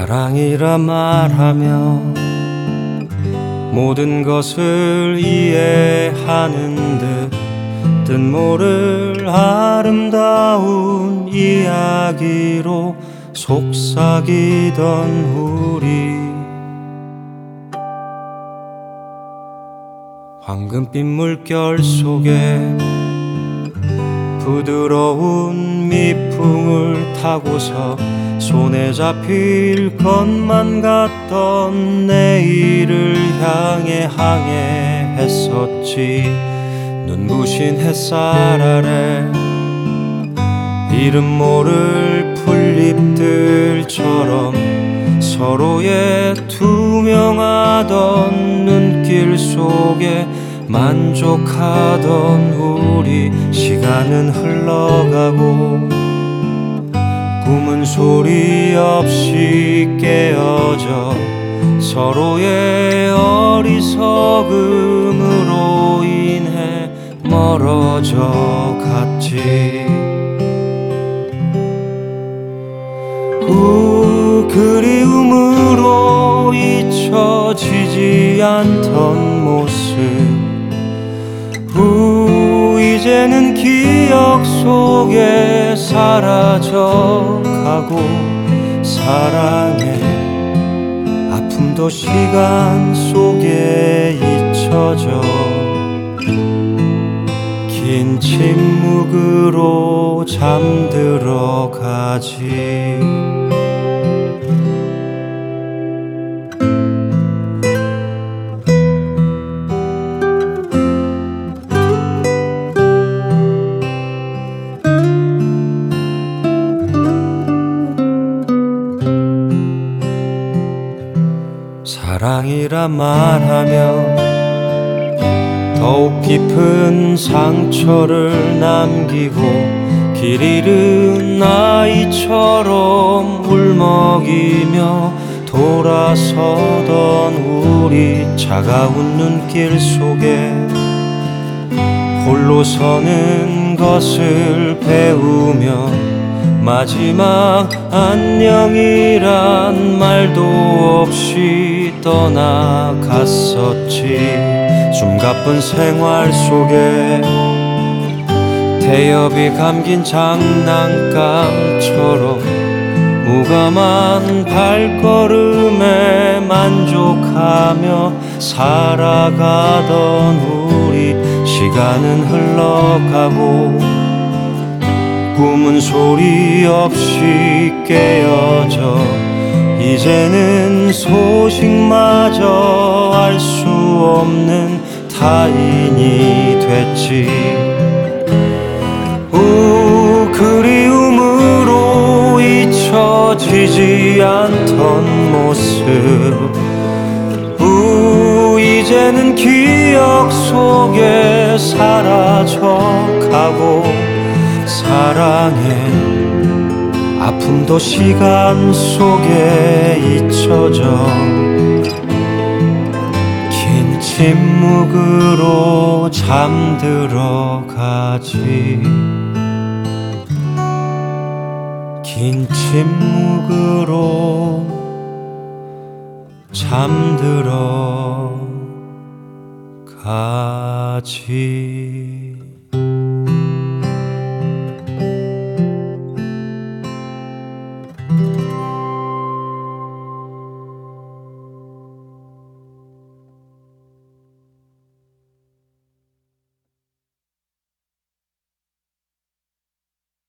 사랑이라 말하며 모든 것을 이해하는 듯 뜻모를 아름다운 이야기로 속삭이던 우리 황금빛 물결 속에 부드러운 미풍을 타고서 손에 잡힐 것만 같던 내일을 향해 항해했었지. 눈부신 햇살 아래 이름 모를 풀잎들처럼 서로의 투명하던 눈길 속에 만족하던 우리. 시간은 흘러가고 꿈은 소리 없이 깨어져 서로의 어리석음으로 인해 멀어져 갔지. 그리움으로 잊혀지지 않던 모습 이제는 기억 속에 사라져가고 사랑의 아픔도 시간 속에 잊혀져 긴 침묵으로 잠들어 가지. 사랑이라 말하며 더욱 깊은 상처를 남기고 길 잃은 아이처럼 울먹이며 돌아서던 우리. 차가운 눈길 속에 홀로 서는 것을 배우며 마지막 안녕이란 말도 없이 떠나갔었지. 숨가쁜 생활 속에 태엽이 감긴 장난감처럼 무감한 발걸음에 만족하며 살아가던 우리. 시간은 흘러가고 꿈은 소리 없이 깨어져 이제는 소식마저 알 수 없는 타인이 됐지. 그리움으로 잊혀지지 않던 모습 이제는 기억 속에 사라져가고 사랑의 아픔도 시간 속에 잊혀져 긴 침묵으로 잠들어 가지. 긴 침묵으로 잠들어 가지.